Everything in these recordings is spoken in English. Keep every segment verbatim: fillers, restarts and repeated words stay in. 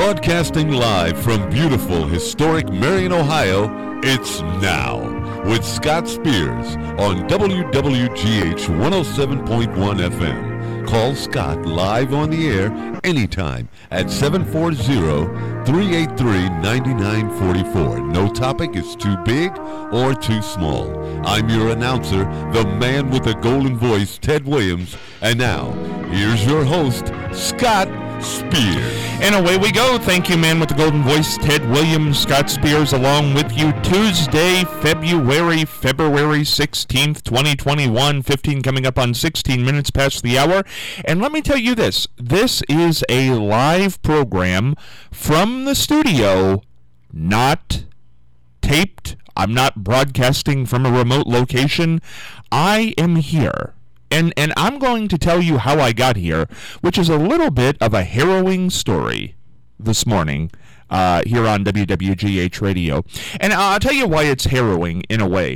Broadcasting live from beautiful, historic Marion, Ohio, it's Now with Scott Spears on W W G H one oh seven point one F M. Call Scott live on the air anytime at seven four zero, three eight three, nine nine four four. No topic is too big or too small. I'm your announcer, the man with the golden voice, Ted Williams. And now, here's your host, Scott Spears. And away we go. Thank you, man with the golden voice, Ted Williams. Scott Spears along with you. Tuesday, February, February sixteenth, twenty twenty-one. fifteen coming up on sixteen minutes past the hour. And let me tell you this. This is a live program from the studio, not taped. I'm not broadcasting from a remote location. I am here. And and I'm going to tell you how I got here, which is a little bit of a harrowing story this morning uh, here on W W G H Radio. And I'll tell you why it's harrowing in a way.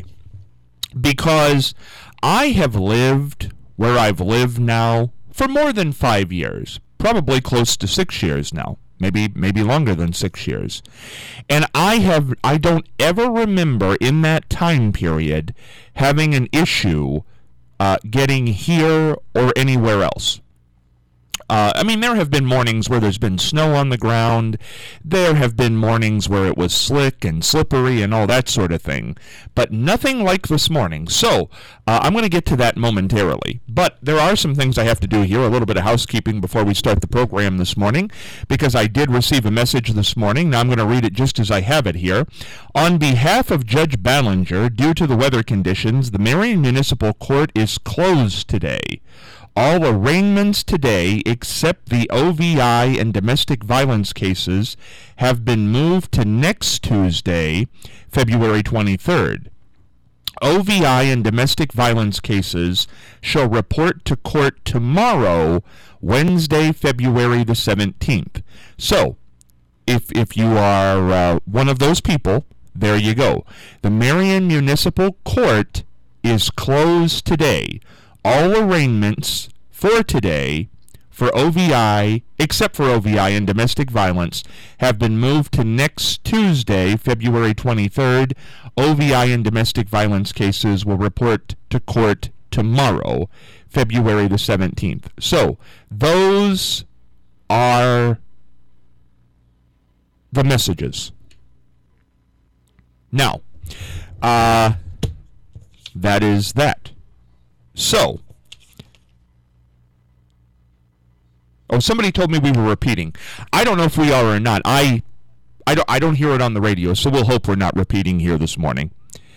Because I have lived where I've lived now for more than five years, probably close to six years now. Maybe maybe longer than six years. And I have I don't ever remember in that time period having an issue Uh, getting here or anywhere else. Uh, I mean, there have been mornings where there's been snow on the ground. There have been mornings where it was slick and slippery and all that sort of thing. But nothing like this morning. So, uh, I'm going to get to that momentarily. But there are some things I have to do here, a little bit of housekeeping before we start the program this morning, because I did receive a message this morning. Now I'm going to read it just as I have it here. On behalf of Judge Ballinger, due to the weather conditions, the Marion Municipal Court is closed today. All arraignments today, except the O V I and domestic violence cases, have been moved to next Tuesday, February twenty-third. O V I and domestic violence cases shall report to court tomorrow, Wednesday, February the seventeenth. So, if if you are uh, one of those people, there you go. The Marion Municipal Court is closed today. All arraignments for today for O V I, except for O V I and domestic violence, have been moved to next Tuesday, February twenty-third. O V I and domestic violence cases will report to court tomorrow, February the seventeenth. So, those are the messages. Now, uh, that is that. So, oh, somebody told me we were repeating. I don't know if we are or not. I, I don't, I don't hear it on the radio, so we'll hope we're not repeating here this morning.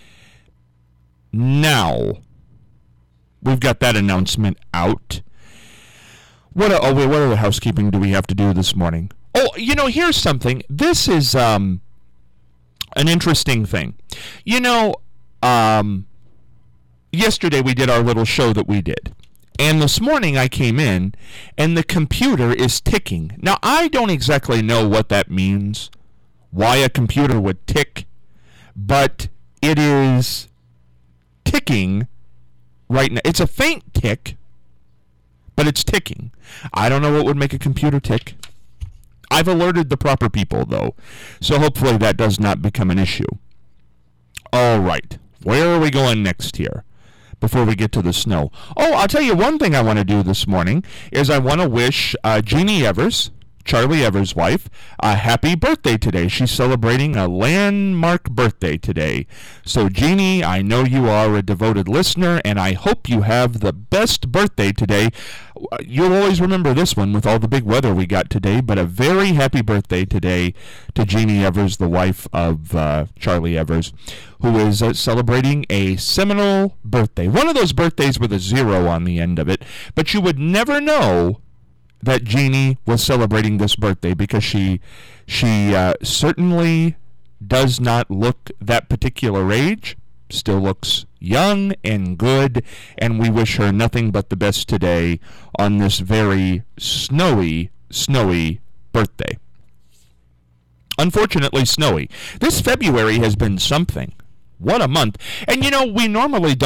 Now, we've got that announcement out. What? Oh wait, what other housekeeping do we have to do this morning? Oh, you know, here's something. This is um, an interesting thing. You know, um. Yesterday we did our little show that we did. And this morning I came in and the computer is ticking. Now, I don't exactly know what that means, why a computer would tick, but it is ticking right now. It's a faint tick, but it's ticking. I don't know what would make a computer tick. I've alerted the proper people, though, so hopefully that does not become an issue. All right, where are we going next here? Before we get to the snow. Oh, I'll tell you one thing I want to do this morning is I want to wish uh, Jeannie Evers, Charlie Evers' wife, a happy birthday today. She's celebrating a landmark birthday today. So, Jeannie, I know you are a devoted listener, and I hope you have the best birthday today. You'll always remember this one with all the big weather we got today, but a very happy birthday today to Jeannie Evers, the wife of uh, Charlie Evers, who is uh, celebrating a seminal birthday. One of those birthdays with a zero on the end of it, but you would never know that Jeannie was celebrating this birthday because she she uh, certainly does not look that particular age, still looks young and good, and we wish her nothing but the best today on this very snowy, snowy birthday. Unfortunately snowy. This February has been something. What a month. And you know, we normally don't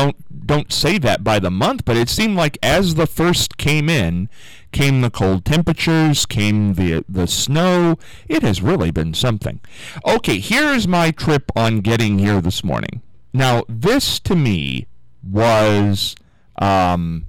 don't say that by the month, but it seemed like as the first came in, came the cold temperatures, came the the snow. It has really been something. Okay, here's my trip on getting here this morning. Now, this to me was, um,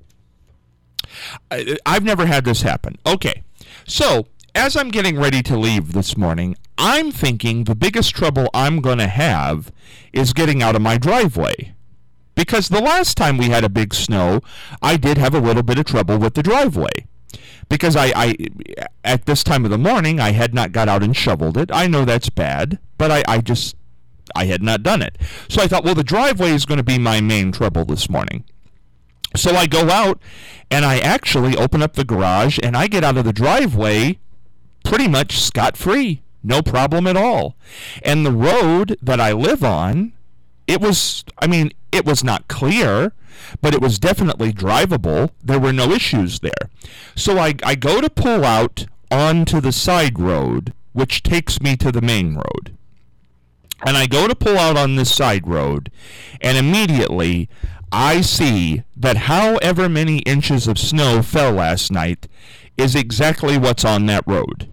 I, I've never had this happen. Okay, so as I'm getting ready to leave this morning, I'm thinking the biggest trouble I'm going to have is getting out of my driveway. Because the last time we had a big snow, I did have a little bit of trouble with the driveway. Because I, I at this time of the morning, I had not got out and shoveled it. I know that's bad, but I, I just, I had not done it. So I thought, well, the driveway is going to be my main trouble this morning. So I go out, and I actually open up the garage, and I get out of the driveway pretty much scot-free. No problem at all. And the road that I live on, it was, I mean, it was not clear, but it was definitely drivable. There were no issues there. So I, I go to pull out onto the side road, which takes me to the main road. And I go to pull out on this side road, and immediately I see that however many inches of snow fell last night is exactly what's on that road.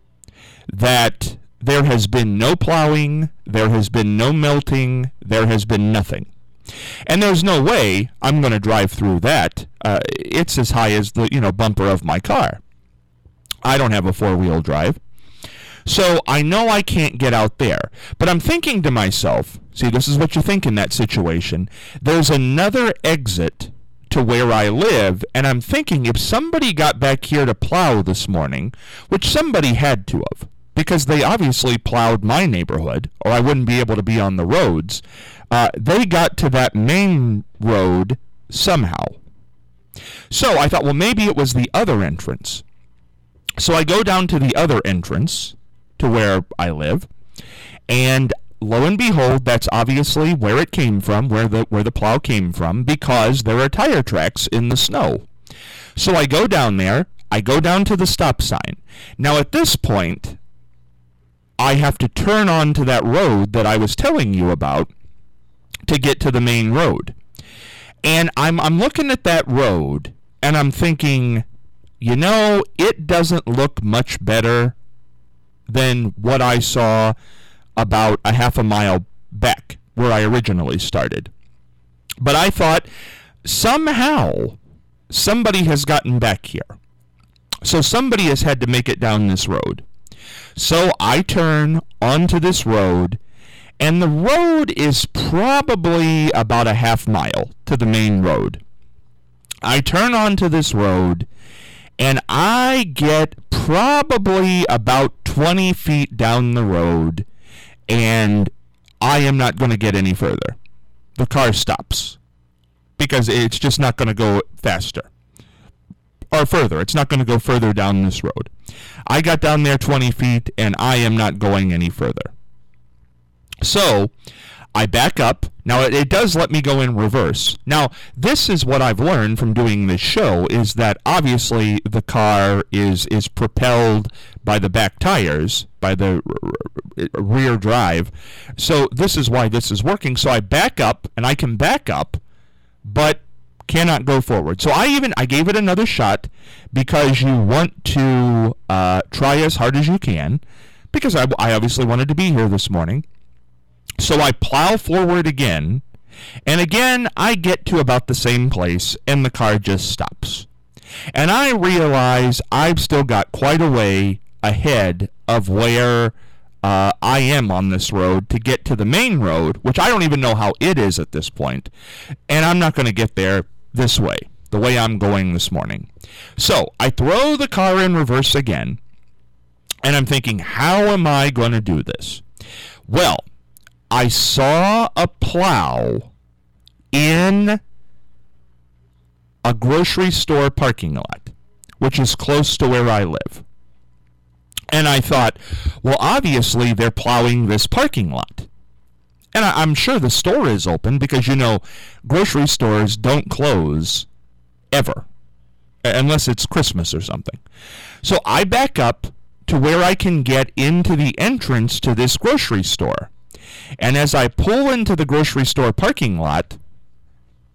That there has been no plowing, there has been no melting, there has been nothing. And there's no way I'm going to drive through that. Uh, it's as high as the, you know, bumper of my car. I don't have a four-wheel drive. So I know I can't get out there. But I'm thinking to myself, see, this is what you think in that situation. There's another exit to where I live, and I'm thinking if somebody got back here to plow this morning, which somebody had to have, because they obviously plowed my neighborhood, or I wouldn't be able to be on the roads. Uh, they got to that main road somehow. So I thought, well, maybe it was the other entrance. So I go down to the other entrance to where I live, and lo and behold, that's obviously where it came from, where the where the plow came from, because there are tire tracks in the snow. So I go down there, I go down to the stop sign. Now at this point, I have to turn onto that road that I was telling you about to get to the main road. And I'm I'm looking at that road, and I'm thinking, you know, it doesn't look much better than what I saw about a half a mile back where I originally started. But I thought, somehow, somebody has gotten back here. So somebody has had to make it down this road. So I turn onto this road, and the road is probably about a half mile to the main road. I turn onto this road, and I get probably about twenty feet down the road, and I am not going to get any further. The car stops, because it's just not going to go faster. Or further. It's not going to go further down this road. I got down there twenty feet, and I am not going any further. So I back up. Now, it, it does let me go in reverse. Now, this is what I've learned from doing this show, is that obviously the car is, is propelled by the back tires, by the r- r- rear drive. So this is why this is working. So I back up, and I can back up, but cannot go forward. So I even I gave it another shot, because you want to uh, try as hard as you can, because I, I obviously wanted to be here this morning. So I plow forward again, and again I get to about the same place, and the car just stops. And I realize I've still got quite a way ahead of where uh, I am on this road to get to the main road, which I don't even know how it is at this point, and I'm not going to get there this way, the way I'm going this morning. So I throw the car in reverse again, and I'm thinking, how am I going to do this? Well, I saw a plow in a grocery store parking lot, which is close to where I live. And I thought, well, obviously they're plowing this parking lot. And I, I'm sure the store is open, because, you know, grocery stores don't close ever, unless it's Christmas or something. So I back up to where I can get into the entrance to this grocery store. And as I pull into the grocery store parking lot,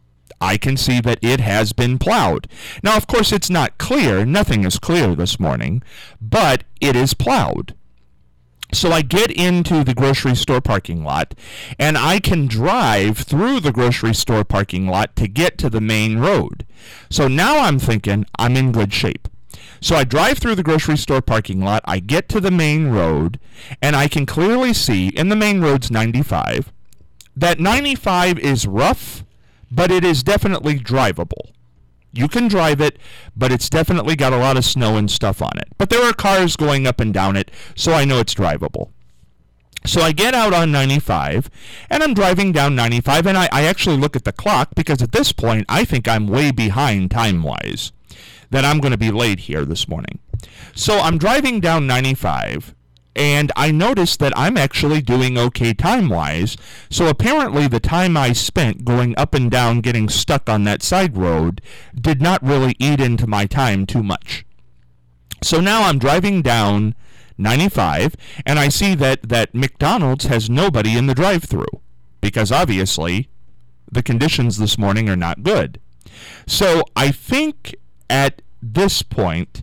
I can see that it has been plowed. Now, of course, it's not clear. Nothing is clear this morning, but it is plowed. So I get into the grocery store parking lot, and I can drive through the grocery store parking lot to get to the main road. So now I'm thinking I'm in good shape. So I drive through the grocery store parking lot, I get to the main road, and I can clearly see, and the main road's ninety-five, that ninety-five is rough, but it is definitely drivable. You can drive it, but it's definitely got a lot of snow and stuff on it. But there are cars going up and down it, so I know it's drivable. So I get out on ninety-five, and I'm driving down ninety-five, and I, I actually look at the clock, because at this point, I think I'm way behind time-wise, that I'm going to be late here this morning. So I'm driving down ninety-five, and I notice that I'm actually doing okay time-wise, so apparently the time I spent going up and down getting stuck on that side road did not really eat into my time too much. So now I'm driving down ninety-five, and I see that, that McDonald's has nobody in the drive-thru, because obviously the conditions this morning are not good. So I think at this point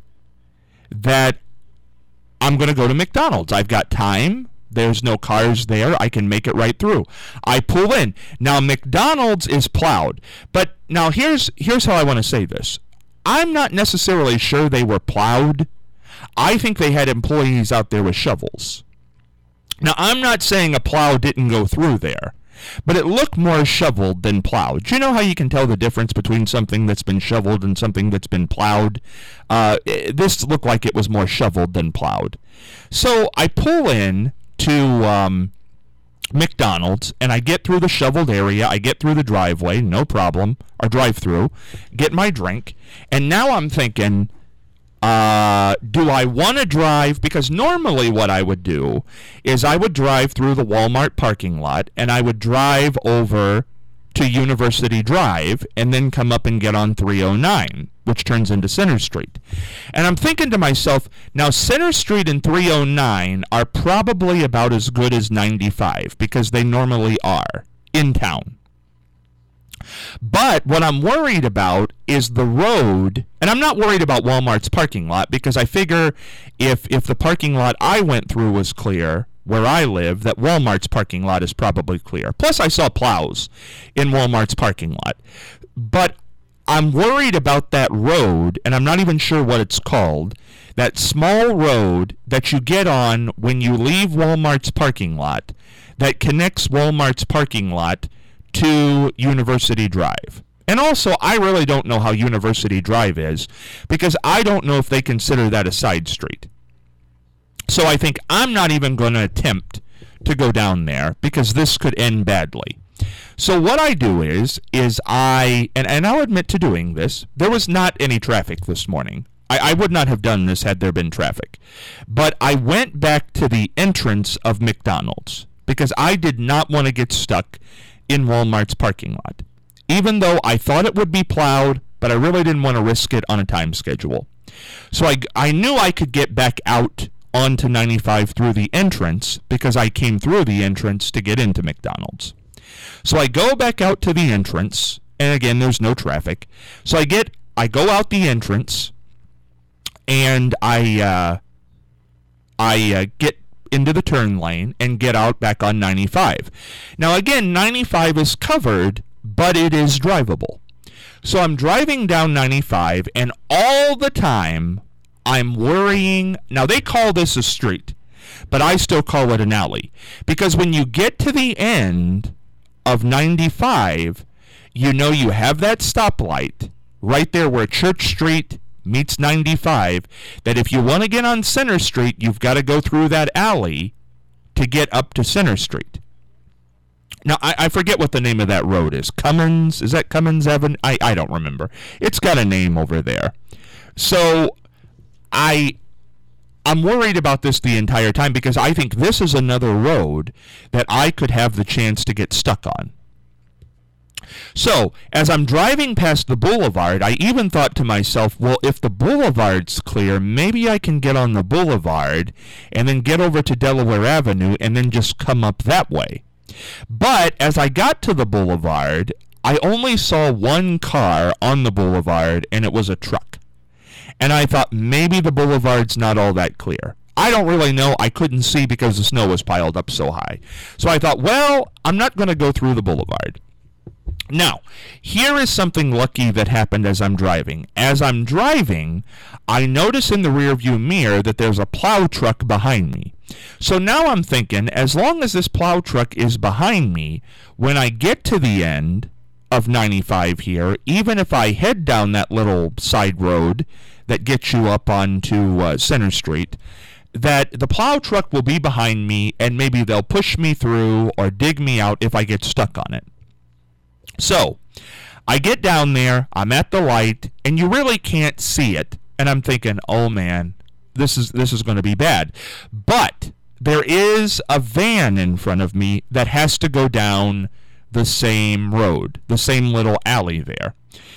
that I'm going to go to McDonald's. I've got time. There's no cars there. I can make it right through. I pull in. Now, McDonald's is plowed. But now here's here's how I want to say this. I'm not necessarily sure they were plowed. I think they had employees out there with shovels. Now, I'm not saying a plow didn't go through there, but it looked more shoveled than plowed. Do you know how you can tell the difference between something that's been shoveled and something that's been plowed? Uh, this looked like it was more shoveled than plowed. So I pull in to um, McDonald's, and I get through the shoveled area. I get through the driveway, no problem, or drive-through, get my drink, and now I'm thinking, Uh, do I want to drive? Because normally what I would do is I would drive through the Walmart parking lot, and I would drive over to University Drive and then come up and get on three oh nine, which turns into Center Street. And I'm thinking to myself, now Center Street and three oh nine are probably about as good as ninety-five, because they normally are in town. But what I'm worried about is the road, and I'm not worried about Walmart's parking lot, because I figure if if the parking lot I went through was clear, where I live, that Walmart's parking lot is probably clear. Plus, I saw plows in Walmart's parking lot. But I'm worried about that road, and I'm not even sure what it's called, that small road that you get on when you leave Walmart's parking lot that connects Walmart's parking lot to University Drive. And also, I really don't know how University Drive is, because I don't know if they consider that a side street. So I think I'm not even going to attempt to go down there, because this could end badly. So what I do is, is I, and, and I'll admit to doing this, there was not any traffic this morning. I, I would not have done this had there been traffic. But I went back to the entrance of McDonald's, because I did not want to get stuck in Walmart's parking lot, even though I thought it would be plowed, but I really didn't want to risk it on a time schedule. So I, I knew I could get back out onto ninety-five through the entrance, because I came through the entrance to get into McDonald's. So I go back out to the entrance, and again, there's no traffic. So I get, I go out the entrance, and I, uh, I uh, get into the turn lane and get out back on ninety-five. Now again, ninety-five is covered, but it is drivable. So I'm driving down ninety-five, and all the time I'm worrying. Now they call this a street, but I still call it an alley, because when you get to the end of ninety-five, you know you have that stoplight right there where Church Street meets ninety-five, that if you want to get on Center Street, you've got to go through that alley to get up to Center Street. Now, I, I forget what the name of that road is. Cummins? Is that Cummins Avenue? I, I don't remember. It's got a name over there. So, I, I'm worried about this the entire time, because I think this is another road that I could have the chance to get stuck on. So, as I'm driving past the boulevard, I even thought to myself, well, if the boulevard's clear, maybe I can get on the boulevard and then get over to Delaware Avenue and then just come up that way. But as I got to the boulevard, I only saw one car on the boulevard, and it was a truck. And I thought maybe the boulevard's not all that clear. I don't really know. I couldn't see because the snow was piled up so high. So I thought, well, I'm not going to go through the boulevard. Now, here is something lucky that happened as I'm driving. As I'm driving, I notice in the rearview mirror that there's a plow truck behind me. So now I'm thinking, as long as this plow truck is behind me, when I get to the end of ninety-five here, even if I head down that little side road that gets you up onto uh, Center Street, that the plow truck will be behind me and maybe they'll push me through or dig me out if I get stuck on it. So, I get down there, I'm at the light, and you really can't see it. And I'm thinking, oh man, this is this is going to be bad. But there is a van in front of me that has to go down the same road, the same little alley there.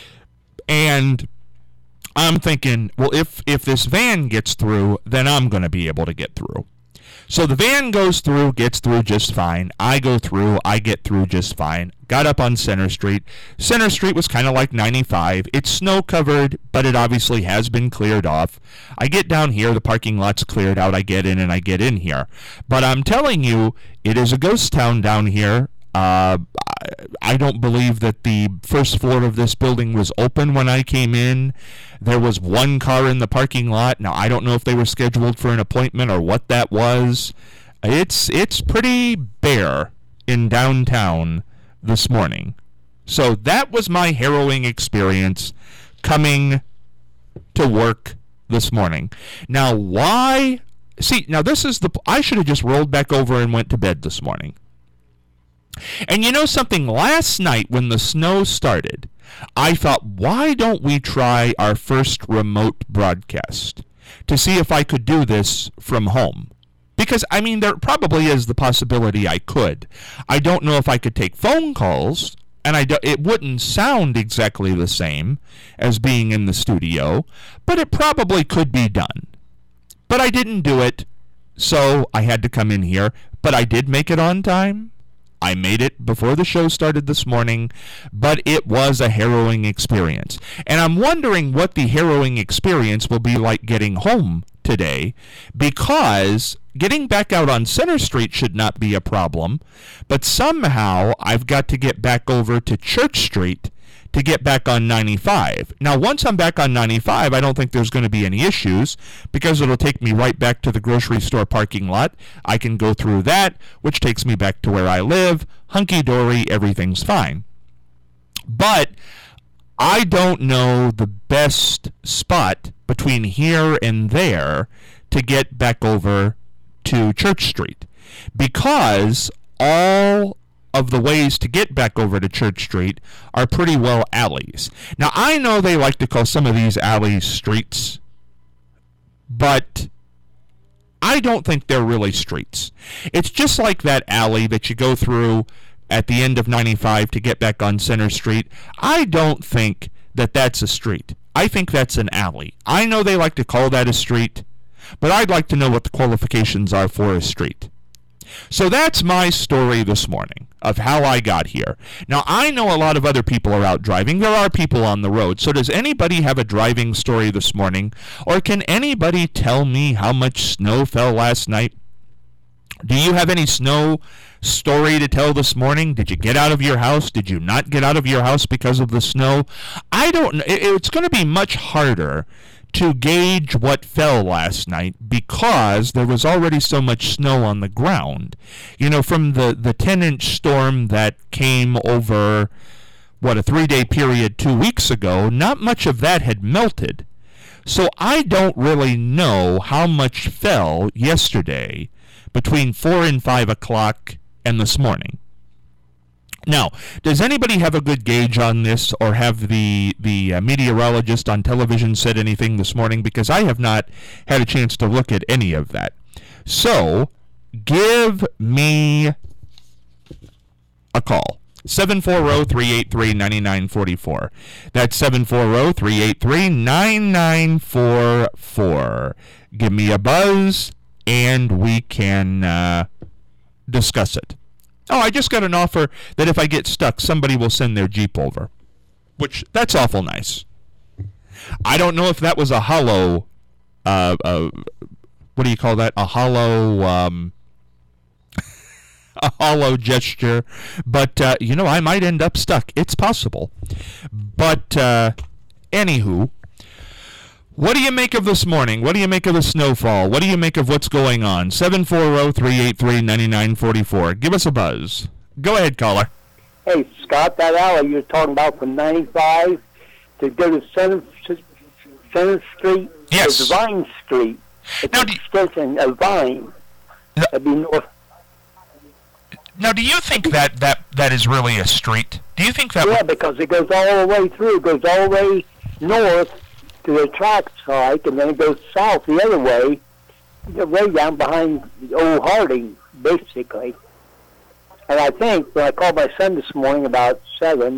And I'm thinking, well, if, if this van gets through, then I'm going to be able to get through. So the van goes through, gets through just fine. I go through, I get through just fine. Got up on Center Street. Center Street was kind of like ninety-five. It's snow covered, but it obviously has been cleared off. I get down here, the parking lot's cleared out. I get in and I get in here. But I'm telling you, it is a ghost town down here. Uh, I don't believe that the first floor of this building was open when I came in. There was one car in the parking lot. Now, I don't know if they were scheduled for an appointment or what that was. It's it's pretty bare in downtown this morning. So that was my harrowing experience coming to work this morning. Now, why? See, now this is the... I should have just rolled back over and went to bed this morning. And you know something? Last night when the snow started, I thought, why don't we try our first remote broadcast to see if I could do this from home? Because, I mean, there probably is the possibility I could. I don't know if I could take phone calls, and I do, it wouldn't sound exactly the same as being in the studio, but it probably could be done. But I didn't do it, so I had to come in here. But I did make it on time. I made it before the show started this morning, but it was a harrowing experience. And I'm wondering what the harrowing experience will be like getting home today, because getting back out on Center Street should not be a problem, but somehow I've got to get back over to Church Street to get back on ninety-five. Now, once I'm back on ninety-five, I don't think there's going to be any issues because it'll take me right back to the grocery store parking lot. I can go through that, which takes me back to where I live. Hunky-dory, everything's fine. But I don't know the best spot between here and there to get back over to Church Street, because all of the ways to get back over to Church Street are pretty well alleys. Now, I know they like to call some of these alleys streets, but I don't think they're really streets. It's just like that alley that you go through at the end of ninety-five to get back on Center Street. I don't think that that's a street. I think that's an alley. I know they like to call that a street, but I'd like to know what the qualifications are for a street. So that's my story this morning of how I got here. Now, I know a lot of other people are out driving. There are people on the road. So does anybody have a driving story this morning? Or can anybody tell me how much snow fell last night? Do you have any snow story to tell this morning? Did you get out of your house? Did you not get out of your house because of the snow? I don't know. It's going to be much harder to gauge what fell last night because there was already so much snow on the ground. You know, from the, the ten-inch storm that came over, what, a three-day period two weeks ago, not much of that had melted. So I don't really know how much fell yesterday between four and five o'clock and this morning. Now, does anybody have a good gauge on this, or have the the uh, meteorologist on television said anything this morning? Because I have not had a chance to look at any of that. So, give me a call. seven four zero, three eight three, nine nine four four. That's seven four zero, three eight three, nine nine four four. Give me a buzz, and we can uh, discuss it. Oh, I just got an offer that if I get stuck, somebody will send their Jeep over. Which, that's awful nice. I don't know if that was a hollow, uh, uh, what do you call that? A hollow, um, a hollow gesture. But, uh, you know, I might end up stuck. It's possible. But, uh, anywho, what do you make of this morning? What do you make of the snowfall? What do you make of what's going on? seven four zero, three eight three, nine nine four four. Give us a buzz. Go ahead, caller. Hey, Scott, that alley you're talking about from ninety-five to go to Center, Center Street, yes, is Vine Street. It's now, an extension of Vine. No, That'd be north. Now, do you think that, that, that is really a street? Do you think that... Yeah, because it goes all the way through. It goes all the way north to the track site, and then it goes south the other way, way down behind Old Harding, basically. And I think when I called my son this morning about seven,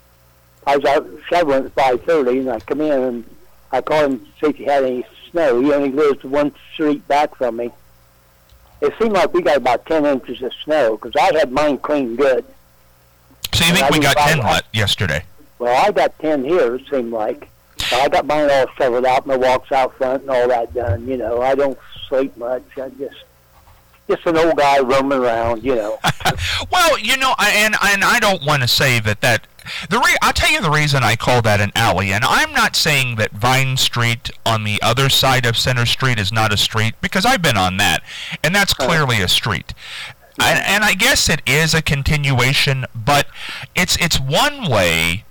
I was out shoveling at five thirty, and I come in and I called him to see if he had any snow. He only lives one street back from me. It seemed like we got about ten inches of snow because I had mine cleaned good. So you And think I we got was ten about- let yesterday? Well, I got ten here, it seemed like. So I got mine all shoveled out, my walks out front and all that done. You know, I don't sleep much. I just, just an old guy roaming around, you know. Well, you know, I, and and I don't want to say that that the re- I'll tell you the reason I call that an alley, and I'm not saying that Vine Street on the other side of Center Street is not a street, because I've been on that, and that's clearly a street. And, and I guess it is a continuation, but it's it's one way,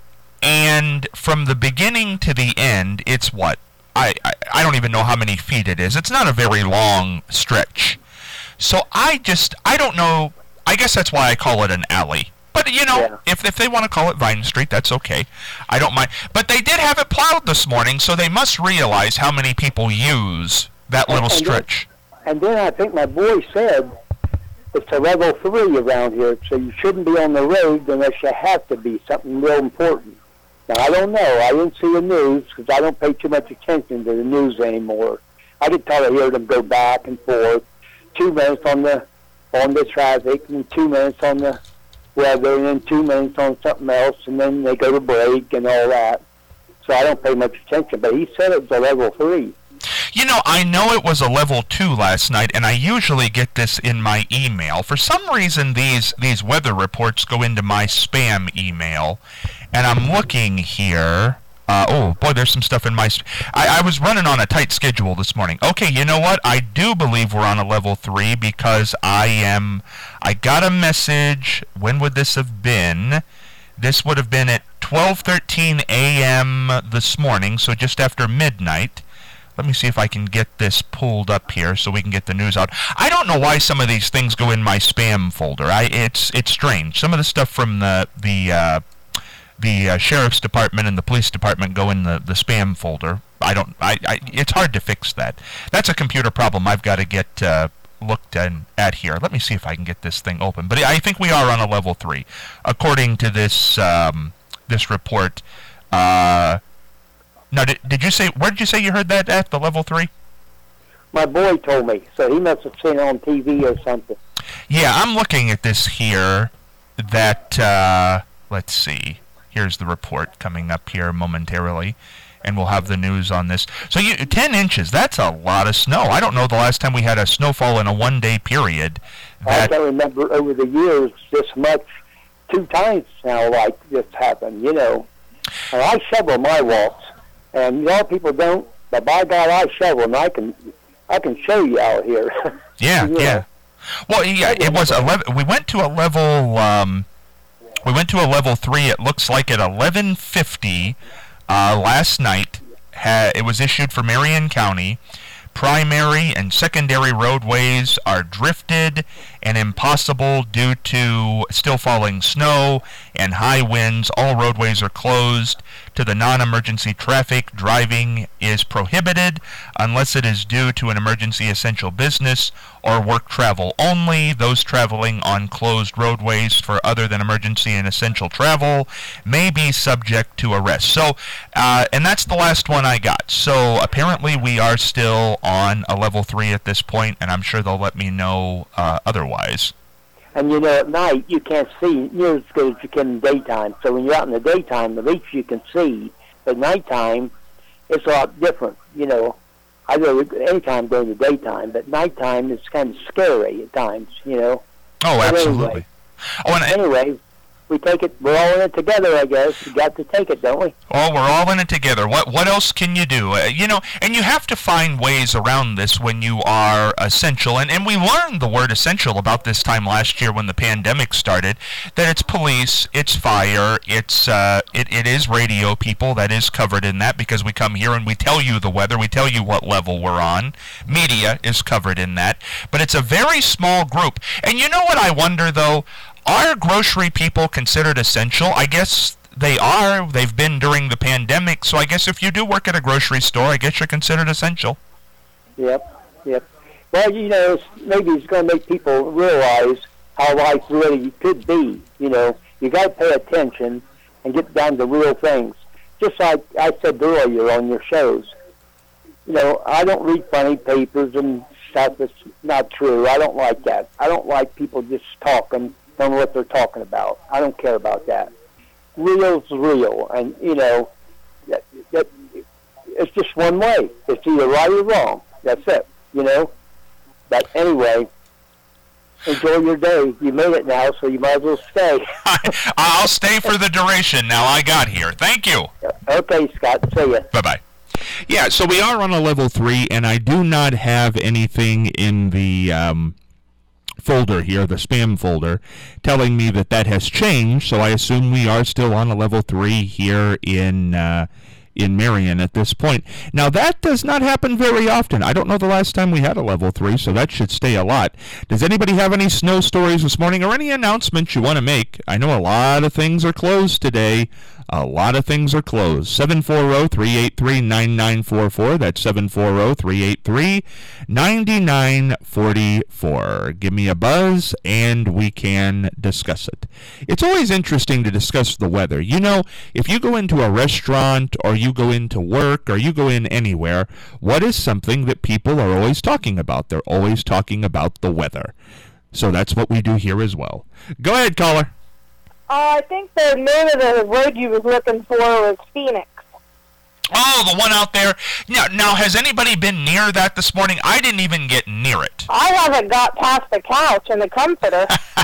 and from the beginning to the end, it's what? I, I, I don't even know how many feet it is. It's not a very long stretch. So I just, I don't know, I guess that's why I call it an alley. But, you know, Yeah. if if they want to call it Vine Street, that's okay. I don't mind. But they did have it plowed this morning, so they must realize how many people use that little And then- stretch. And then I think my boy said it's a level three around here, so you shouldn't be on the road unless you have to be, something real important. Now, I don't know. I didn't see the news because I don't pay too much attention to the news anymore. I get tired of hearing them go back and forth. Two minutes on the on the traffic, and two minutes on the weather, and then two minutes on something else, and then they go to break and all that. So I don't pay much attention. But he said it was a level three. You know, I know it was a level two last night, and I usually get this in my email. For some reason, these these weather reports go into my spam email, and I'm looking here. Uh, oh, boy, there's some stuff in my... Sp- I, I was running on a tight schedule this morning. Okay, you know what? I do believe we're on a level three because I am... I got a message. When would this have been? This would have been at twelve thirteen a.m. this morning, so just after midnight. Let me see if I can get this pulled up here so we can get the news out. I don't know why some of these things go in my spam folder. I it's it's strange. Some of the stuff from the the uh, the uh, sheriff's department and the police department go in the, the spam folder. I don't. I, I it's hard to fix that. That's a computer problem I've got to get uh, looked in, at here. Let me see if I can get this thing open. But I think we are on a level three, according to this um, this report. Uh, Now, did, did you say, where did you say you heard that at, the level three? My boy told me, so he must have seen it on T V or something. Yeah, I'm looking at this here, that, uh, let's see, here's the report coming up here momentarily, and we'll have the news on this. So you, ten inches, that's a lot of snow. I don't know the last time we had a snowfall in a one-day period. I That, can't remember over the years this much, two times now, like this happened, you know. And I shovel my walks. And a lot of people don't, but by God, I shovel, and I can, I can show you out here. yeah, You know. yeah. Well, yeah, it was eleven. We went to a level. Um, we went to a level three. It looks like at eleven fifty uh, last night. Ha- it was issued for Marion County. Primary and secondary roadways are drifted and impossible due to still falling snow and high winds. All roadways are closed to the non-emergency traffic. Driving is prohibited unless it is due to an emergency essential business or work travel only. Those traveling on closed roadways for other than emergency and essential travel may be subject to arrest. So, uh, and that's the last one I got. So apparently we are still on a level three at this point, and I'm sure they'll let me know uh, otherwise. And, you know, at night, you can't see near as good as you can in the daytime. So when you're out in the daytime, at least you can see. But nighttime, it's a lot different, you know. I go anytime during the daytime, but nighttime is kind of scary at times, you know. Oh, but absolutely. Anyway, oh, and anyway, we take it, we're all in it together, I guess. We got to take it, don't we? Oh, we're all in it together. What what else can you do? Uh, you know, and you have to find ways around this when you are essential. And, and we learned the word essential about this time last year when the pandemic started, that it's police, it's fire, it's uh, it, it is radio people that is covered in that because we come here and we tell you the weather, we tell you what level we're on. Media is covered in that. But it's a very small group. And you know what I wonder, though? Are grocery people considered essential? I guess they are. They've been during the pandemic, so I guess if you do work at a grocery store, I guess you're considered essential. Yep, yep. Well, you know, it's, maybe it's going to make people realize how life really could be. You know, you got to pay attention and get down to real things. Just like I said earlier on your shows. You know, I don't read funny papers and stuff that's not true. I don't like that. I don't like people just talking. Don't know what they're talking about. I don't care about that. Real's real, and you know, that, that, it's just one way. It's either right or wrong. That's it. You know. But anyway, enjoy your day. You made it now, so you might as well stay. I'll stay for the duration. Now I got here. Thank you. Okay, Scott. See ya. Bye bye. Yeah, so we are on a level three, and I do not have anything in the um, folder here, the spam folder, telling me that that has changed, so I assume we are still on a level three here in uh, in Marion at this point. Now, that does not happen very often. I don't know the last time we had a level three, so that should stay a lot. Does anybody have any snow stories this morning or any announcements you want to make? I know a lot of things are closed today. A lot of things are closed. seven four zero, three eight three, nine nine four four. That's seven four zero, three eight three, nine nine four four. Give me a buzz and we can discuss it. It's always interesting to discuss the weather. You know, if you go into a restaurant or you go into work or you go in anywhere, what is something that people are always talking about? They're always talking about the weather. So that's what we do here as well. Go ahead, caller. Uh, I think the name of the road you was looking for was Phoenix. Oh, the one out there. Now, now, has anybody been near that this morning? I didn't even get near it. I haven't got past the couch and the comforter.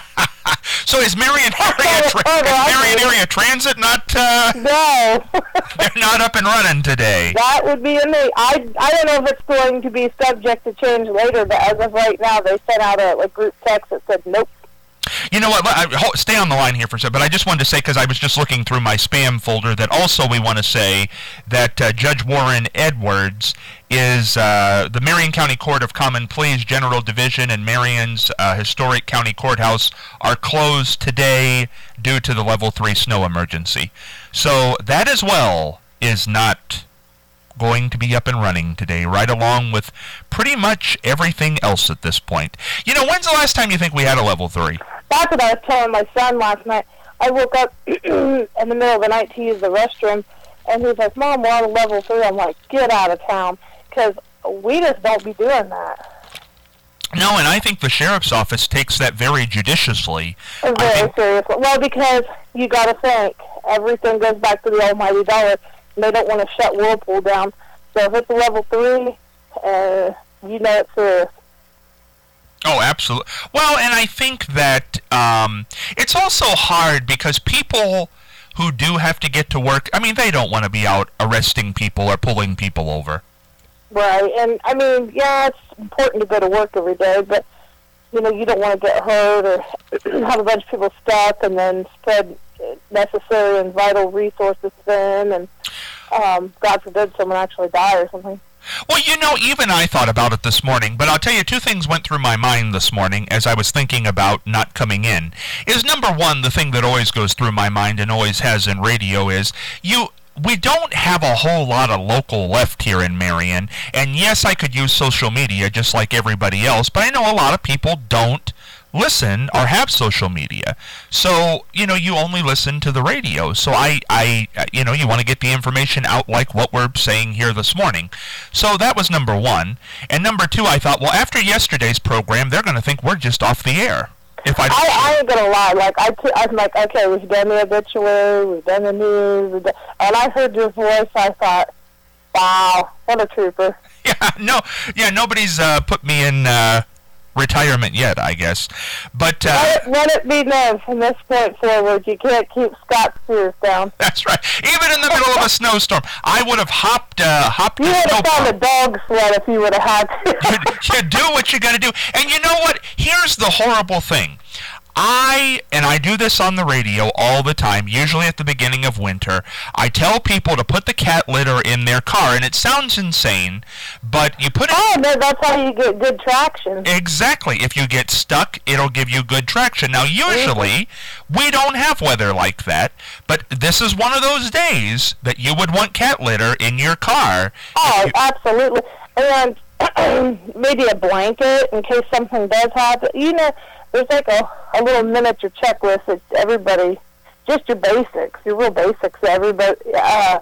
So is Marion area, tra- is Marion area Transit not? Uh, no. They're not up and running today. That would be a me. I I don't know if it's going to be subject to change later, but as of right now, they sent out a like group text that said nope. You know what? I, hold, stay on the line here for a second, but I just wanted to say, because I was just looking through my spam folder, that also we want to say that uh, Judge Warren Edwards is uh, the Marion County Court of Common Pleas General Division and Marion's uh, Historic County Courthouse are closed today due to the level three snow emergency. So that as well is not going to be up and running today, right along with pretty much everything else at this point. You know, when's the last time you think we had a level three? That's what I was telling my son last night. I woke up in the middle of the night to use the restroom, and he was like, Mom, we're on a level three. I'm like, get out of town, because we just don't be doing that. No, and I think the sheriff's office takes that very judiciously. Very think... seriously. Well, because you got to think, everything goes back to the almighty dollar. They don't want to shut Whirlpool down. So if it's a level three, uh, you know it's serious. Oh, absolutely. Well, and I think that um, it's also hard because people who do have to get to work, I mean, they don't want to be out arresting people or pulling people over. Right, and I mean, yeah, it's important to go to work every day, but, you know, you don't want to get hurt or have a bunch of people stuck and then spread necessary and vital resources thin, and um, God forbid someone actually die or something. Well, you know, even I thought about it this morning, but I'll tell you, two things went through my mind this morning as I was thinking about not coming in. Is number one, the thing that always goes through my mind and always has in radio is, you... we don't have a whole lot of local left here in Marion, and yes, I could use social media just like everybody else, but I know a lot of people don't listen or have social media. So, you know, you only listen to the radio. So I, I you know, you want to get the information out like what we're saying here this morning. So that was number one. And number two, I thought, well, after yesterday's program, they're going to think we're just off the air. If I, I, I ain't gonna lie. Like I, t- I'm like, okay, we've done the obituary, we've done the news, we've done, and I heard your voice. I thought, wow, what a trooper. Yeah, no, yeah, nobody's uh, put me in uh, retirement yet, I guess. But uh, let, it, let it be known from this point forward, you can't keep Scott Spears down. That's right. Even in the middle of a snowstorm, I would have hopped, uh, hopped. You would have found a dog sled if you would have had to. you, you do what you got to do, and you know what? Here's the horrible thing. I, and I do this on the radio all the time, usually at the beginning of winter, I tell people to put the cat litter in their car, and it sounds insane, but you put it... Oh, no, that's how you get good traction. Exactly. If you get stuck, it'll give you good traction. Now, usually, we don't have weather like that, but this is one of those days that you would want cat litter in your car. Oh, you, absolutely. And maybe a blanket in case something does happen. You know... There's like a, a little miniature checklist that everybody, just your basics, your real basics. Everybody, uh,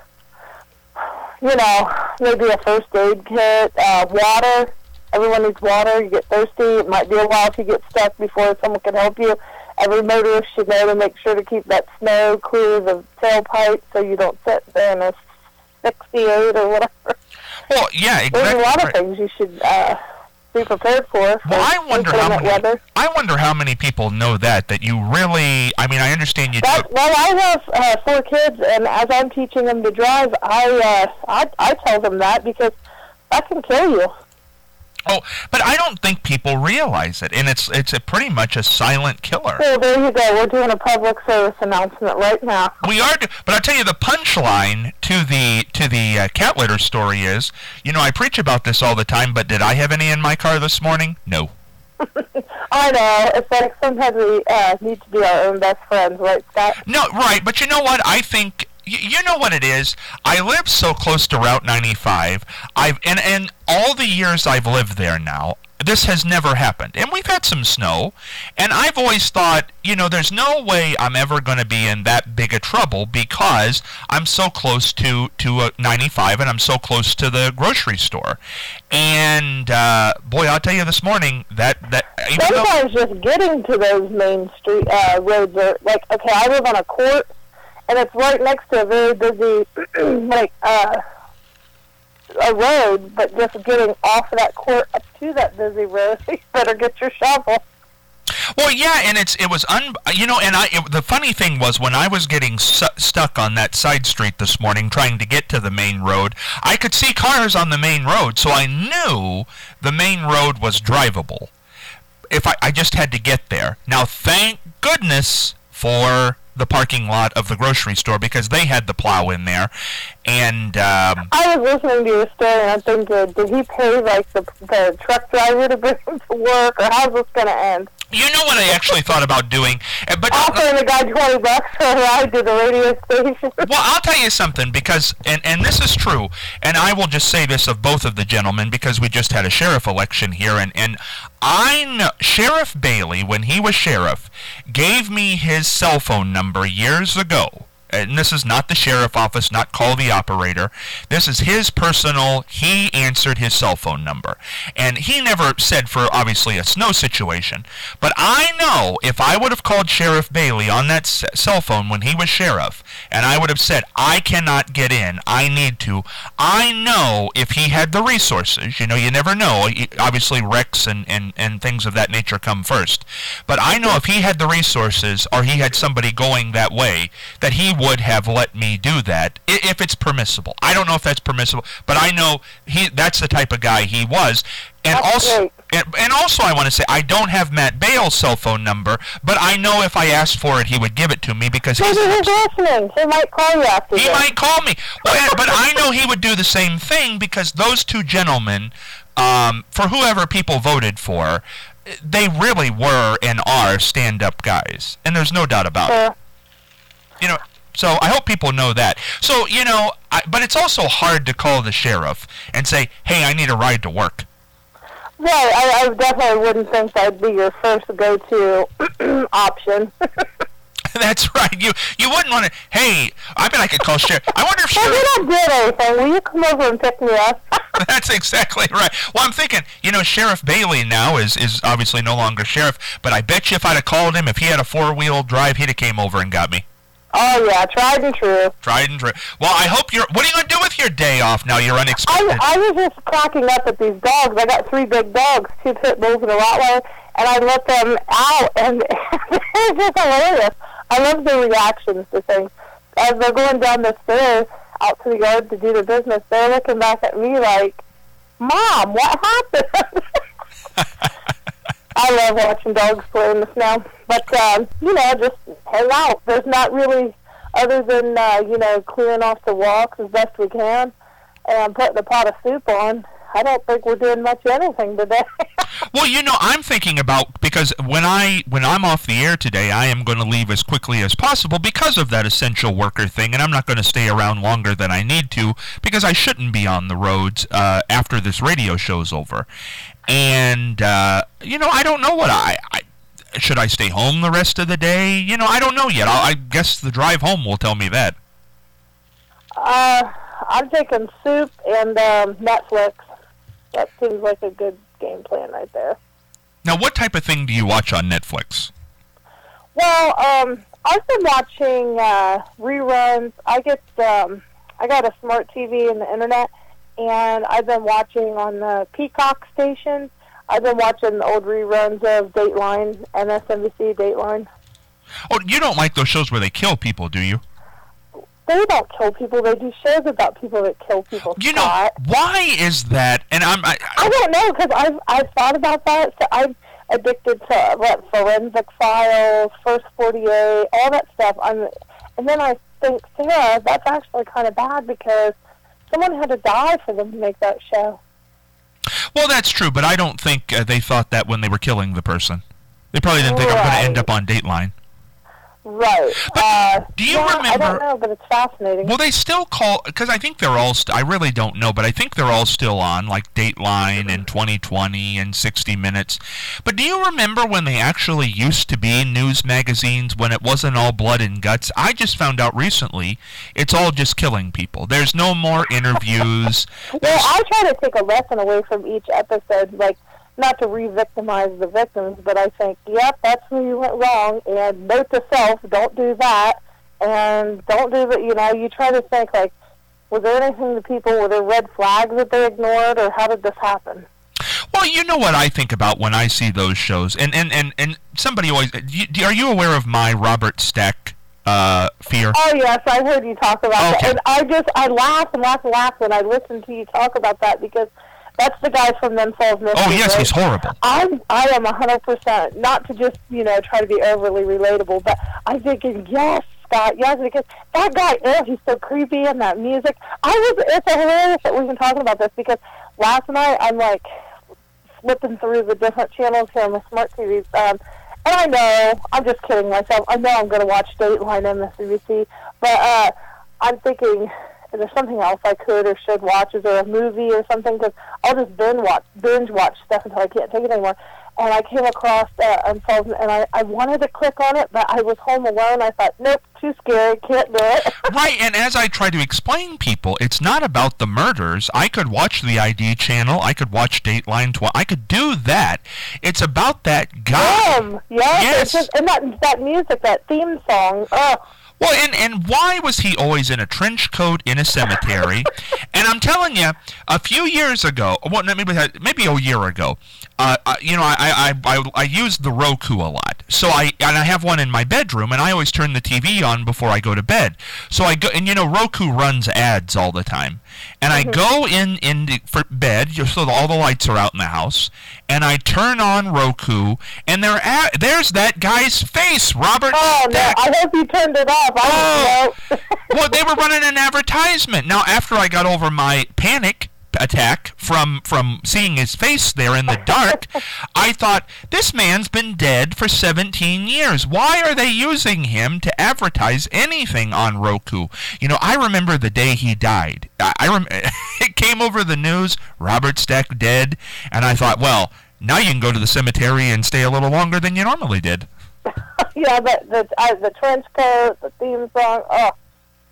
you know, maybe a first aid kit, uh, water. Everyone needs water. You get thirsty. It might be a while if you get stuck before someone can help you. Every motorist should know to make sure to keep that snow clear of the tailpipe so you don't sit there in a sixty-eight or whatever. Well, yeah, exactly. There's a lot of right. things you should... Uh, be prepared for. for well, I wonder how many. Weather. I wonder how many people know that. That you really. I mean, I understand you. That, do. Well, I have uh, four kids, and as I'm teaching them to drive, I, uh, I I tell them that because that can kill you. Oh, but I don't think people realize it, and it's it's a pretty much a silent killer. Well, there you go. We're doing a public service announcement right now. We are, do- but I tell you, the punchline to the to the uh, cat litter story is, you know, I preach about this all the time, but did I have any in my car this morning? No. I know. It's like sometimes we uh, need to be our own best friends, right, Scott? No, right, but you know what? I think. You know what it is? I live so close to Route ninety-five. I've and, and all the years I've lived there now, this has never happened. And we've had some snow, and I've always thought, you know, there's no way I'm ever going to be in that big a trouble because I'm so close to to uh, ninety-five, and I'm so close to the grocery store. And uh, boy, I'll tell you, this morning that that even sometimes though, just getting to those main street uh, roads are like, okay, I live on a court. And it's right next to a very busy, like, uh, a road, but just getting off of that court up to that busy road, you better get your shovel. Well, yeah, and it's it was un you know, and I it, the funny thing was when I was getting su- stuck on that side street this morning trying to get to the main road, I could see cars on the main road, so I knew the main road was drivable. If I, I just had to get there. Now, thank goodness for the parking lot of the grocery store because they had the plow in there, and um, I was listening to your story and I'm thinking, did he pay like the, the truck driver to bring him to work, or how's this going to end? You know what I actually thought about doing? But offering the guy twenty bucks for a ride to the radio station. Well, I'll tell you something, because, and, and this is true, and I will just say this of both of the gentlemen, because we just had a sheriff election here, and, and I know, Sheriff Bailey, when he was sheriff, gave me his cell phone number years ago. And this is not the sheriff office, not call the operator. This is his personal, he answered his cell phone number. And he never said for, obviously, a snow situation. But I know if I would have called Sheriff Bailey on that c- cell phone when he was sheriff, and I would have said, I cannot get in, I need to, I know if he had the resources, you know, you never know, obviously wrecks and, and, and things of that nature come first. But I know if he had the resources, or he had somebody going that way, that he would have let me do that if it's permissible. I don't know if that's permissible, but I know he that's the type of guy he was. And that's also and, and also I want to say I don't have Matt Bale's cell phone number, but I know if I asked for it he would give it to me because maybe he's listening. He might call you after He this. might call me. Well, but I know he would do the same thing because those two gentlemen, um, for whoever people voted for, they really were and are stand-up guys. And there's no doubt about sure. it. You know, so I hope people know that. So, you know, I, but it's also hard to call the sheriff and say, hey, I need a ride to work. Right, I, I definitely wouldn't think that'd be your first go-to option. That's right. You you wouldn't want to, hey, I bet I could call sheriff. I wonder if Well, sheriff... we don't do anything. Will you come over and pick me up? That's exactly right. Well, I'm thinking, you know, Sheriff Bailey now is, is obviously no longer sheriff, but I bet you if I'd have called him, if he had a four-wheel drive, he'd have came over and got me. Oh, yeah, tried and true. Tried and true. Well, I hope you're... What are you going to do with your day off now? You're unexpected. I, I was just cracking up at these dogs. I got three big dogs, two pit bulls and a Rottweiler, and I let them out, and it's just hilarious. I love their reactions to things. As they're going down the stairs out to the yard to do their business, they're looking back at me like, Mom, what happened? I love watching dogs play in the snow. But, um, you know, just hang out. There's not really, other than, uh, you know, clearing off the walks as best we can and putting a pot of soup on, I don't think we're doing much of anything today. Well, you know, I'm thinking about, because when, I, when I'm off the air today, I am going to leave as quickly as possible because of that essential worker thing, and I'm not going to stay around longer than I need to because I shouldn't be on the roads uh, after this radio show's over. And, uh, you know, I don't know what I, I... Should I stay home the rest of the day? You know, I don't know yet. I'll, I guess the drive home will tell me that. Uh, I'm taking soup and um, Netflix. That seems like a good game plan right there. Now, what type of thing do you watch on Netflix? Well, um, I've been watching uh, reruns. I get, um, I got a smart T V and the internet, and I've been watching on the Peacock station. I've been watching the old reruns of Dateline, M S N B C Dateline. Oh, you don't like those shows where they kill people, do you? They don't kill people. They do shows about people that kill people. You know, Scott. why is that? And I'm. I, I don't know, because I've I've thought about that. So I'm addicted to what Forensic Files, First forty-eight, all that stuff. I'm, and then I think, Sarah, that's actually kind of bad because someone had to die for them to make that show. Well, that's true, but I don't think uh, they thought that when they were killing the person. They probably didn't think I'm going to end up on Dateline. Right. But uh, do you yeah, remember? I don't know, but it's fascinating. Well, they still call, because I think they're all, st- I really don't know, but I think they're all still on, like Dateline and twenty twenty and sixty minutes. But do you remember when they actually used to be news magazines when it wasn't all blood and guts? I just found out recently it's all just killing people. There's no more interviews. Well, I try to take a lesson away from each episode, like, not to re-victimize the victims, but I think, yep, that's where you went wrong, and note to self, don't do that, and don't do that, you know, you try to think, like, was there anything to people, were there red flags that they ignored, or how did this happen? Well, you know what I think about when I see those shows, and, and, and, and somebody always, you, are you aware of my Robert Stack uh, fear? Oh, yes, I heard you talk about okay. that, and I just, I laugh and laugh and laugh when I listen to you talk about that, because that's the guy from Unsolved Mysteries. Oh, yes, right? he's horrible. I'm, I am one hundred percent, not to just, you know, try to be overly relatable, but I'm thinking, yes, Scott, yes, because that guy, oh, he's so creepy, and that music. I was, it's hilarious that we've been talking about this, because last night I'm, like, flipping through the different channels here on the smart T Vs, um, and I know, I'm just kidding myself, I know I'm going to watch Dateline M S N B C, but uh, I'm thinking, is there something else I could or should watch? Is there a movie or something? Because I'll just binge watch, binge watch stuff until I can't take it anymore. And I came across uh, Unsolved, and I, I wanted to click on it, but I was home alone. I thought, nope, too scary, can't do it. Right, and as I try to explain people, it's not about the murders. I could watch the I D channel. I could watch Dateline. Tw- I could do that. It's about that guy. Um, yes, Yes. It's just, and that, that music, that theme song, ugh. Well, and, and why was he always in a trench coat in a cemetery? And I'm telling you, a few years ago, well, maybe maybe a year ago, uh, you know, I, I I I used the Roku a lot. So I and I have one in my bedroom, and I always turn the T V on before I go to bed. So I go, and you know, Roku runs ads all the time, and I go in in the, for bed, so all the lights are out in the house, and I turn on Roku, and there ad, there's that guy's face, Robert. Oh Stack. no! I hope you turned it off. I Oh, don't know. well, they were running an advertisement. Now, after I got over my panic attack from from seeing his face there in the dark, I thought, this man's been dead for seventeen years. Why are they using him to advertise anything on Roku? You know, I remember the day he died. I, I rem- it came over the news, Robert Stack dead, and I thought, well, now you can go to the cemetery and stay a little longer than you normally did. Yeah, the the, uh, the trench coat, the theme song. Oh,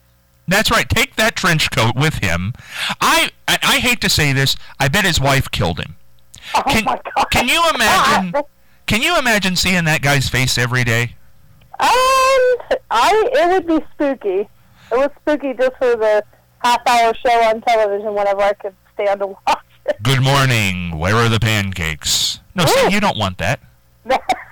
That's right. Take that trench coat with him. I, I I hate to say this. I bet his wife killed him. Oh Can, my God. can you imagine? Can you imagine seeing that guy's face every day? Um, I it would be spooky. It was spooky just for the half-hour show on television whenever I could stand to watch it. Good morning. Where are the pancakes? No, see, you don't want that. Yeah,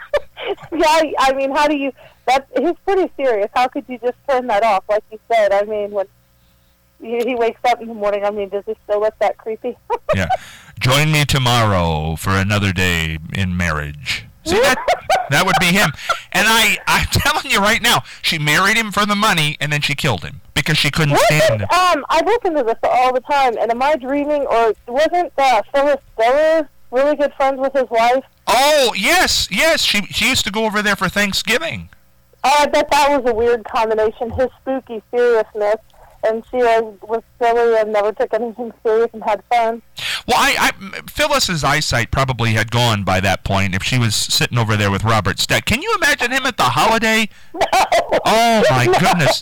I, I mean, how do you? That he's pretty serious. How could you just turn that off? Like you said, I mean, when he, he wakes up in the morning, I mean, does he still look that creepy? Yeah. Join me tomorrow for another day in marriage. See, that that would be him. And I, I'm telling you right now, she married him for the money, and then she killed him because she couldn't stand him. Um, I listen to this all the time, and am I dreaming, or wasn't uh, Phyllis Diller really good friends with his wife? Oh, yes, yes. She she used to go over there for Thanksgiving. Oh, I bet that was a weird combination, his spooky seriousness, and she was, was silly and never took anything serious and had fun. Well, I, I, Phyllis's eyesight probably had gone by that point if she was sitting over there with Robert Stack. Can you imagine him at the holiday? No. Oh, my No. goodness.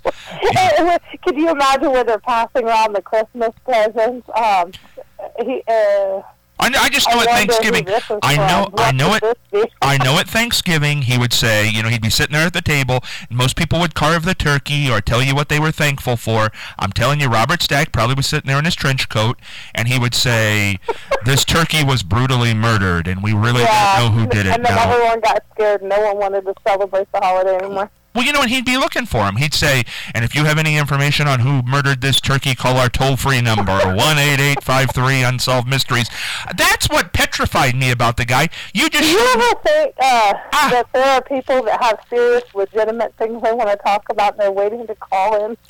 Could you imagine when they're passing around the Christmas presents? Um, he, uh, I, I just know I at wonder Thanksgiving, who this is I from. know, What I know could it, this be? I know at Thanksgiving he would say, you know, he'd be sitting there at the table, and most people would carve the turkey or tell you what they were thankful for. I'm telling you, Robert Stack probably was sitting there in his trench coat, and he would say, this turkey was brutally murdered, and we really Yeah, don't know who did it and then now. everyone got scared. No one wanted to celebrate the holiday anymore. Well, you know, and he'd be looking for him. He'd say, and if you have any information on who murdered this turkey, call our toll-free number, one eight eight five three Unsolved Mysteries. That's what petrified me about the guy. You just... Do you ever think uh, Ah. that there are people that have serious, legitimate things they want to talk about and they're waiting to call in?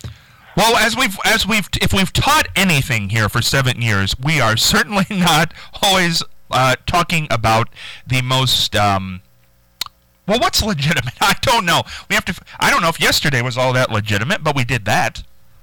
Well, as we've, as we've, if we've taught anything here for seven years, we are certainly not always uh, talking about the most... Um, Well, what's legitimate? I don't know. We have to. I don't know if yesterday was all that legitimate, but we did that.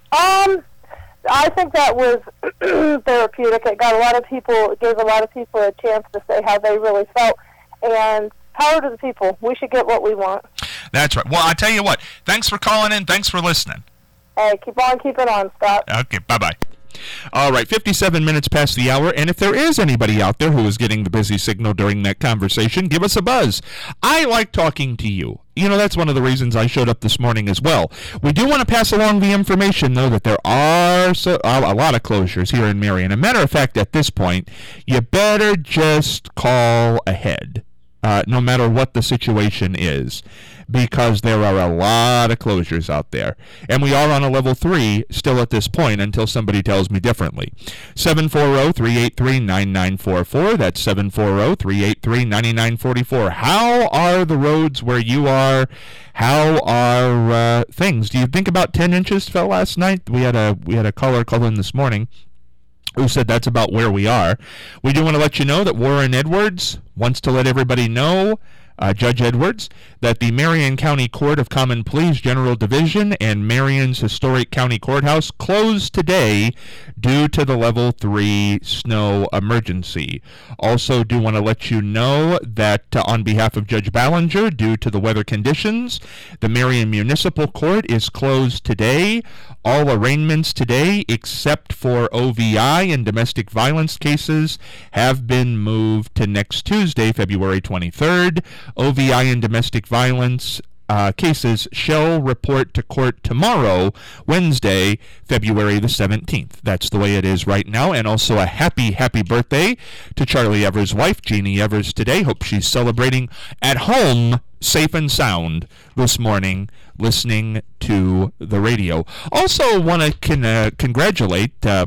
Um, I think that was therapeutic. It got a lot of people, it gave a lot of people a chance to say how they really felt. And power to the people. We should get what we want. That's right. Well, I tell you what. Thanks for calling in. Thanks for listening. Hey, keep on keeping on, Scott. Okay. Bye bye. All right, fifty-seven minutes past the hour, and if there is anybody out there who is getting the busy signal during that conversation, give us a buzz. I like talking to you. You know, that's one of the reasons I showed up this morning as well. We do want to pass along the information, though, that there are so, a lot of closures here in Marion. As a matter of fact, at this point, you better just call ahead, uh, no matter what the situation is, because there are a lot of closures out there. And we are on a level three still at this point until somebody tells me differently. seven four zero, three eight three, nine nine four four. That's seven four zero, three eight three, nine nine four four. How are the roads where you are? How are uh, things? Do you think about ten inches fell last night? We had a we had a caller call in this morning who said that's about where we are. We do want to let you know that Warren Edwards wants to let everybody know, Uh, Judge Edwards, that the Marion County Court of Common Pleas General Division and Marion's Historic County Courthouse closed today due to the level three snow emergency. Also do want to let you know that uh, on behalf of Judge Ballinger, due to the weather conditions, the Marion Municipal Court is closed today. All arraignments today, except for O V I and domestic violence cases, have been moved to next Tuesday, February twenty-third. O V I and domestic violence uh, cases shall report to court tomorrow, Wednesday, February the seventeenth. That's the way it is right now. And also a happy, happy birthday to Charlie Evers' wife, Jeannie Evers, today. Hope she's celebrating at home, safe and sound, this morning, listening to the radio. Also want to con- uh, congratulate... Uh,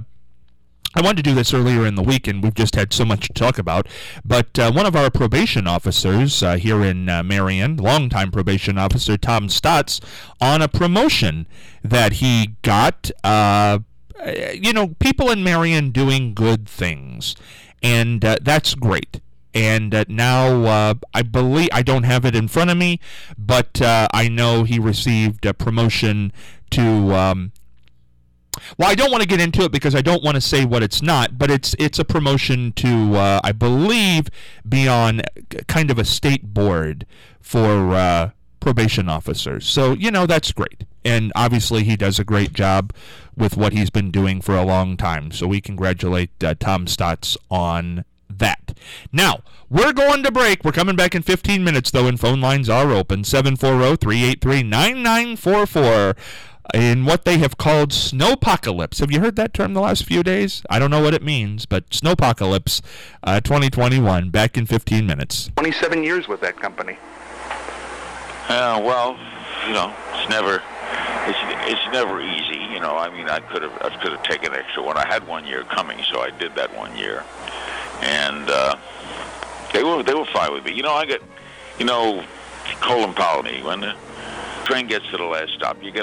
I wanted to do this earlier in the week, and we've just had so much to talk about, but uh, one of our probation officers uh, here in uh, Marion, longtime probation officer Tom Stotts, on a promotion that he got, uh, you know, people in Marion doing good things, and uh, that's great. And uh, now, uh, I believe, I don't have it in front of me, but uh, I know he received a promotion to... Um, Well, I don't want to get into it because I don't want to say what it's not, but it's it's a promotion to, uh, I believe, be on kind of a state board for uh, probation officers. So, you know, that's great. And obviously he does a great job with what he's been doing for a long time. So we congratulate uh, Tom Stotts on that. Now, we're going to break. We're coming back in fifteen minutes, though, and phone lines are open. seven four zero, three eight three, nine nine four four. In what they have called snowpocalypse. Have you heard that term the last few days? I don't know what it means, but snowpocalypse uh, twenty twenty-one, back in fifteen minutes. twenty-seven years with that company. Uh, well, you know, it's never, it's it's never easy. You know, I mean, I could have I could have taken an extra one. I had one year coming, so I did that one year, and uh, they were they were fine with me. You know, I get, you know, colon polyny when the train gets to the last stop, you get